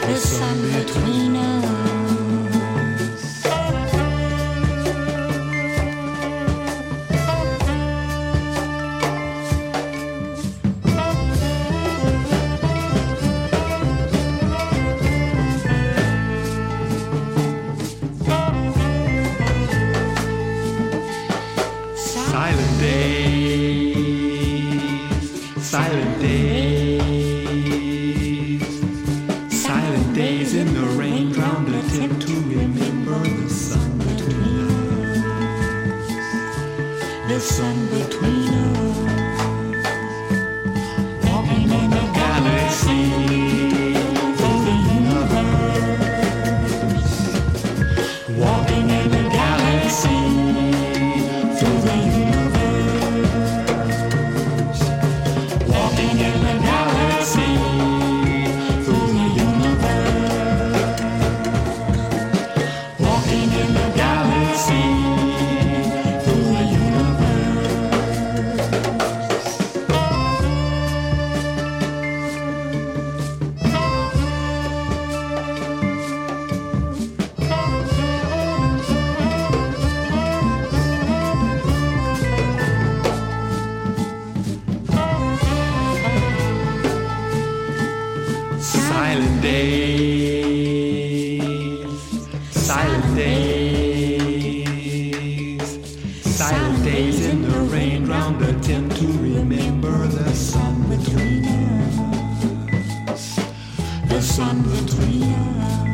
the sun between us. Silent days in the rain, drowned attempt to remember the sun between us, the sun between us, walking in the galaxy, through the universe, walking in the galaxy, through the universe, walking in the galaxy, through the universe, walking in the galaxy, through the universe. Silent days in the rain, drowned attempt to remember the sun between us, the sun between us.